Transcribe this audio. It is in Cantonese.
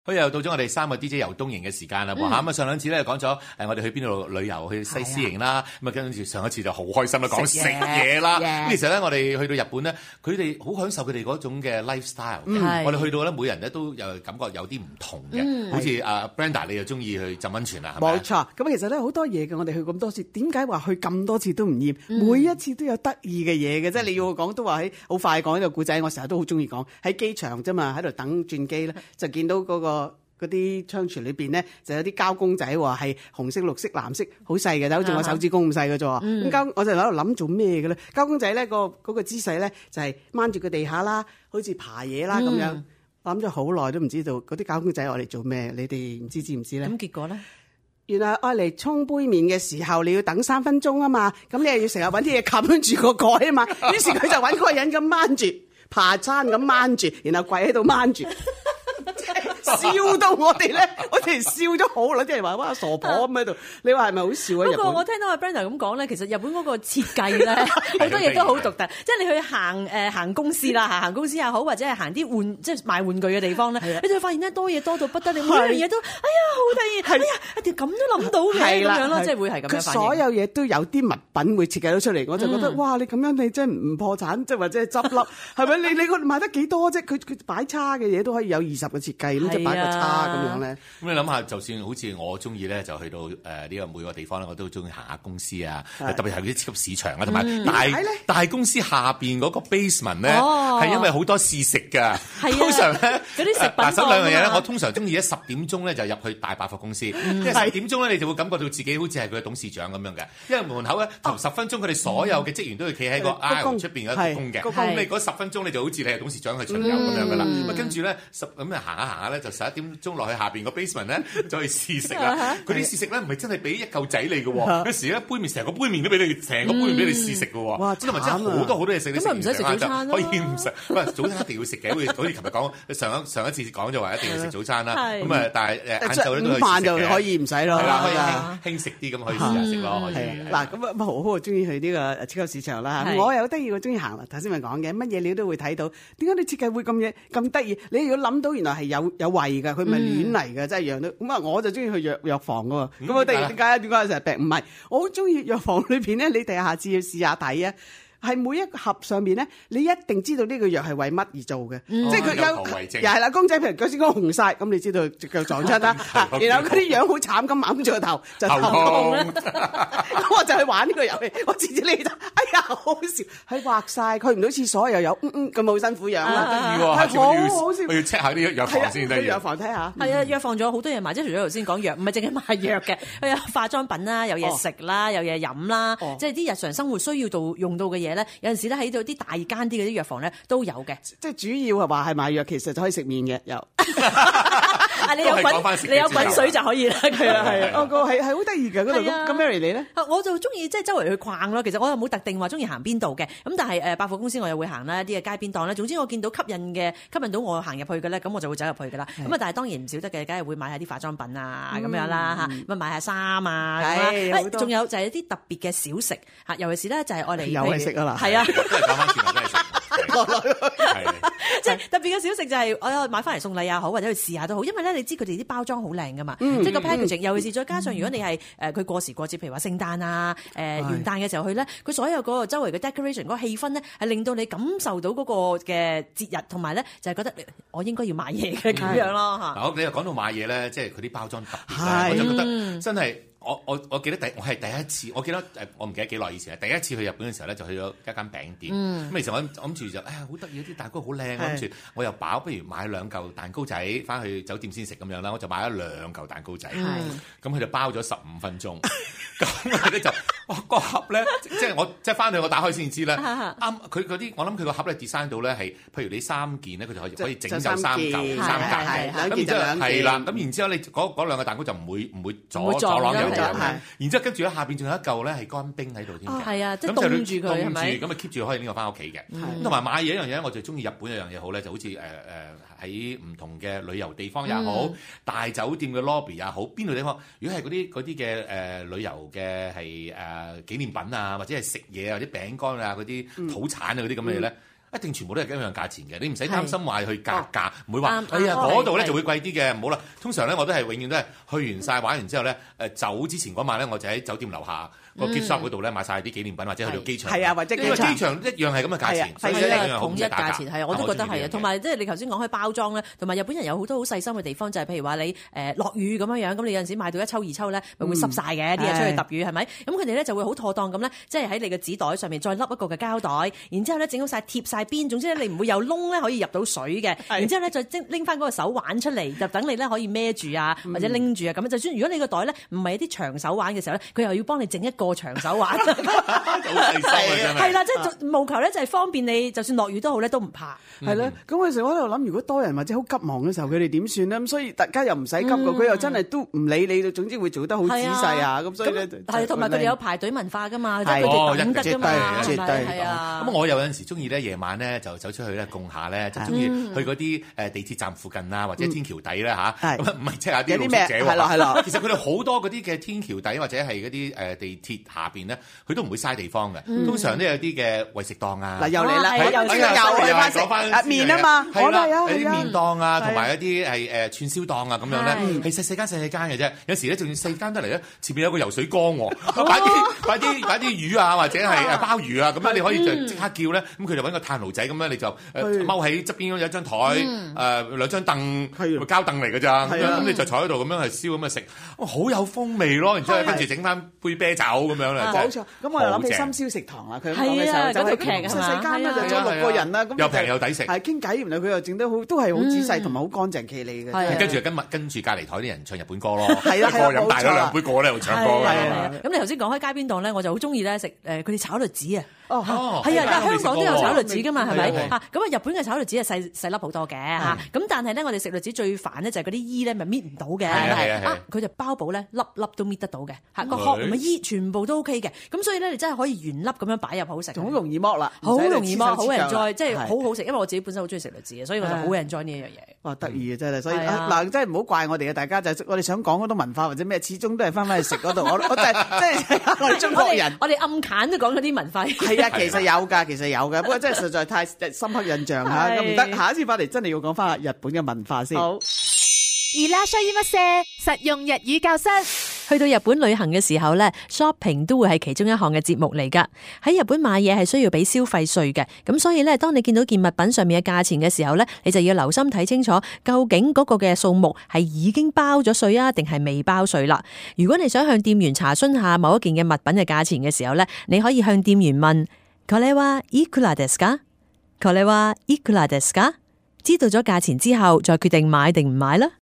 好，又到咗我哋3個 DJ 遊東營嘅時間啦喎嚇，咁上兩次咧講咗我哋去邊度旅遊，去西斯營啦，咁啊跟住上一次就好開心啦，講食嘢啦。咁其實咧，我哋去到日本咧，佢哋好享受佢哋嗰種嘅 lifestyle。我哋去到咧，每人咧都有感覺有啲唔同嘅，好似阿 Brenda 你又中意去浸溫泉啦，係咪？ 冇錯，咁其實咧好多嘢嘅，我哋去咁多次，點解話去咁多次都唔厭？每一次都有得意嘅嘢嘅，即係你要講都話喺好快講呢個故仔，我成日都好中意講喺機場啫嘛，喺度等轉機咧，就見到嗰啲窗櫥裏邊咧就有啲膠公仔喎，係紅色、綠色、藍色，好細嘅，就好似我手指公咁細嘅啫喎。咁我就喺度諗做咩嘅咧？膠公仔咧嗰個姿勢咧就係掹住個地下啦，好似爬嘢啦咁樣。諗咗好耐都唔知道嗰啲膠公仔我嚟做咩？你哋唔知唔知咧？ 咁結果咧？ 原來愛嚟沖杯麵嘅時候，你要等3分鐘啊嘛，咁你又要成日揾啲嘢冚住個蓋啊嘛。於是佢就揾嗰個人咁掹住爬餐咁掹住，然後跪喺度掹住。笑到我哋咧，我哋笑咗好耐，啲人話哇傻婆咁喺度，你話係咪好笑啊？ 不過我聽到阿 Brenda 咁講咧，其實日本嗰個設計咧，好多嘢都好獨特。即係你去行公司啦，行公司也好，或者係行啲即係賣玩具嘅地方咧，你就會發現咧多嘢多到不得了，每樣嘢都哎呀好得意，哎呀一條咁都諗到嘅咁樣咯，即係會係咁樣反應。 佢所有嘢都有啲物品會設計到出嚟，我就覺得哇！你咁樣你真係唔破產，即係或者係執笠，係咪？你個賣得幾多啫？佢擺叉嘅嘢都可以有20個設計咁，即係擺個叉咁樣咧。 咁你諗下，就算好似我中意咧，就去到呢個每個地方咧，我都中意行下公司啊，特別係啲超級市場啊，同埋大公司下邊嗰個 basement 咧，係因為好多試食㗎。通常咧嗰啲食品嗱，首兩樣嘢咧，我通常中意喺10點鐘咧就入去大百貨公司，因為10點鐘咧你就會感覺到自己好似係佢嘅董事長咁樣嘅，因為門口咧頭10分鐘佢哋所有嘅職員都要企喺個 aisle 出邊嗰個工嘅，咁你嗰10分鐘你就好似你係董事長去巡遊咁樣㗎啦。咁跟住咧咁啊行下行下咧就11點鐘落去下邊個 basement 咧就去試食啦。佢啲試食咧唔係真係俾一嚿仔你嘅喎，有時咧杯麵成個杯麵都俾你，成個杯麵俾你試食嘅喎。哇！真係好多嘢食。 咁咪唔使食早餐咯？ 可以唔食，喂，早餐一定要食嘅，好似琴日講上一次講就話一定要食早餐啦。咁啊，但係晏晝咧都飯就可以唔使咯。 係啦，可以輕食啲咁可以試下食咯。可以。 嗱咁啊，豪豪中意去呢個超級市場啦。我有得意，我中意行啦。頭先咪講嘅，乜嘢料都會睇到。點解你設計會咁得意？你如果諗到原來係有胃㗎，佢唔係亂嚟㗎，真係樣都。咁啊，我就中意去藥房㗎喎。咁我哋點解成日病？唔係，我好中意藥房裏邊咧，你哋下次要試下睇啊！係每一盒上面咧，你一定知道呢個藥係為乜而做嘅，即係佢又係啦，公仔譬如嗰時嗰個紅晒，咁你知道隻腳撞親啦，然後嗰啲樣好慘咁揞住個頭就頭痛啦，咁我就去玩呢個遊戲，我次次你就哎呀好好笑，係畫晒，去唔到廁所又有咁好辛苦樣啦， 係好好笑，我要 check 下啲藥房先得。 去藥房睇下， 係啊，藥房仲有好多嘢賣，即係除咗頭先講藥，唔係淨係賣藥嘅，佢有化妝品啦，有嘢食啦，有嘢飲啦，即係啲日常生活需要用到嘅嘢。有陣時咧喺度啲大間啲嗰啲藥房咧都有嘅， 即係主要係話係賣藥，其實就可以食麵嘅有。 你有滾水就可以啦， 係啊係啊，係好得意㗎嗰度。咁 Mary 你咧？ 我就中意即係周圍去逛咯。其實我又冇特定話中意行邊度嘅。咁但係百貨公司我又會行啦，啲嘅街邊檔咧。總之我見到吸引到我行入去嘅咧，咁我就會走入去㗎啦。咁啊，但係當然唔少得嘅，梗係會買下啲化妝品啊咁樣啦嚇，咁買下衫啊，仲有就係一啲特別嘅小食嚇，尤其是咧就係愛嚟有去食啊啦， 係啊， 都係講翻轉頭都係食。 即係特別嘅小食就係我買翻嚟送禮也好，或者去試下都好，因為咧你知佢哋啲包裝好靚噶嘛，即係個 packaging，尤其是再加上如果你係佢過時過節，譬如話聖誕啊、元旦嘅時候去咧，佢所有嗰個周圍嘅 decoration 嗰個氣氛咧，係令到你感受到嗰個嘅節日，同埋咧就係覺得我應該要買嘢嘅咁樣咯嚇。 嗱，你又講到買嘢咧，即係佢啲包裝特別，我就覺得真係。我記得我係第一次，我記得我唔記得幾耐以前係第一次去日本嘅時候咧，就去咗一間餅店。咁其實我諗住就好得意，啲蛋糕好靚，諗住我又飽，不如買2嚿蛋糕仔翻去酒店先食咁樣啦。我就買咗2嚿蛋糕仔，咁佢就包咗15分鐘。咁佢咧就個盒咧，即係我即係翻去我打開先知啦。啱佢嗰啲，我諗佢個盒咧 design 到咧係，譬如你3件咧，佢就可以整就3嚿3格嘅。咁然之後係啦，咁然之後你嗰2個蛋糕就唔會阻擋有。然之後跟住咧下邊仲有一嚿咧係乾冰喺度添嘅， 係啊，即係凍住佢係咪？ 咁啊 keep 住可以拎我翻屋企嘅。咁同埋買嘢一樣嘢，我就中意日本一樣嘢好咧，就好似喺唔同嘅旅遊地方也好，大酒店嘅 lobby 也好，邊度地方，如果係嗰啲嘅旅遊嘅係紀念品啊，或者係食嘢或者餅乾啊嗰啲土產啊嗰啲咁嘅嘢咧。 一定全部都係一樣價錢嘅，你唔使擔心話去格價，唔會話啱哎呀嗰度咧係就會貴啲嘅，唔好啦。通常咧我都係永遠都係去完晒玩完之後咧，走之前嗰晚咧我就喺酒店樓下個 gift shop 嗰度咧買晒啲紀念品或者去到機場， 係啊或者因為機場一樣係咁嘅價錢，所以一樣好統一價錢係啊，我都覺得係啊。同埋即係你頭先講開包裝咧，同埋日本人有好多好細心嘅地方，就係譬如話你落雨咁樣，咁你有陣時買到一抽二抽咧，咪會濕晒嘅，啲嘢出去揼雨係咪？咁佢哋咧就會好妥當咁咧，即係喺你嘅紙袋上面再笠一個嘅膠袋，然之後咧整好晒貼晒邊，總之咧你唔會有窿咧可以入到水嘅，然之後咧再拎翻嗰個手腕出嚟，就等你咧可以孭住啊或者拎住啊咁。就算如果你個袋咧唔係一啲長手腕嘅時候咧，佢又要幫你整一個長手腕。 好細心啊！ 係啦，即係務求咧就係方便你，就算落雨都好咧都唔怕。 係啦，咁嗰陣時我喺度諗，如果多人或者好急忙嘅時候，佢哋點算咧？咁所以大家又唔使急嘅，佢又真係都唔理你，總之會做得好仔細啊。咁所以咧係同埋佢哋有排隊文化㗎嘛，即係係佢哋等得㗎嘛， 絕對係啊。 咁我有陣時中意咧夜晚咧就走出去咧供下咧，就中意去嗰啲地鐵站附近啊或者天橋底咧嚇，咁唔係即係啲露宿者喎。 係咯。 其實佢哋好多嗰啲嘅天橋底或者係嗰啲地鐵下邊咧，佢都唔會嘥地方嘅。通常都有啲嘅為食檔啊。 嗱又嚟啦， 又去翻食麵啊嘛，我都係啊， 啲麵檔啊，同埋一啲係串燒檔啊咁樣咧，係細間嘅啫。有時咧仲要細間得嚟咧，前面有個游水缸喎，擺啲魚啊或者係鮑魚啊咁樣，你可以就即刻叫咧，咁佢就揾個炭爐仔咁樣，你就踎喺側邊有一張台兩張凳，膠凳嚟㗎咋，咁你就坐喺度咁樣去燒咁去食，好有風味咯。然之後跟住整翻杯啤酒咁樣咧， 冇錯。咁我又諗起深宵食堂啦，佢講嘅時候就係咁細間啦，就坐6個人啦，咁又平又抵食， 係傾偈，原來佢又整得好，都係好仔細同埋好乾淨企理嘅。 跟住跟住隔離台啲人唱日本歌咯， 係啦， 個飲大咗2杯過咧，又唱歌嘅。 咁你頭先講開街邊檔咧，我就好中意咧食佢哋炒栗子啊。 哦， 係啊，香港都有炒栗子㗎嘛，係咪？咁啊，日本嘅炒栗子係細粒好多嘅嚇。咁但係咧，我哋食栗子最煩咧就係嗰啲衣咧，咪搣唔到嘅。佢就包保咧，粒粒都搣得到嘅嚇。個殼同埋衣全部都 OK 嘅。咁所以咧，你真係可以原粒咁樣擺入好食， 好容易剝啦， 好容易剝，好 enjoy，即係好好食。因為我自己本身好中意食栗子嘅，所以我就好 enjoy 呢一樣嘢。 哇，得意啊真係，所以嗱，真係唔好怪我哋嘅，大家就我哋想講嗰種文化或者咩，始終都係翻返去食嗰度。我就即係我哋中國人， 我哋暗揀都講嗰啲文化。 係啊，其實有㗎，不過真係實在太深刻印象嚇，咁唔得。下一次翻嚟真係要講翻日本嘅文化先。 好。 いらっしゃいませ，實用日語教室。 去到日本旅行嘅時候咧 ，shopping 都會係其中一項嘅節目嚟㗎。喺日本買嘢係需要俾消費稅嘅，咁所以咧，當你見到件物品上面嘅價錢嘅時候咧，你就要留心睇清楚，究竟嗰個嘅數目係已經包咗稅啊，定係未包稅啦？如果你想向店員查詢下某一件嘅物品嘅價錢嘅時候咧，你可以向店員問これはいくらですか？これはいくらですか？知道咗價錢之後，再決定買定唔買啦。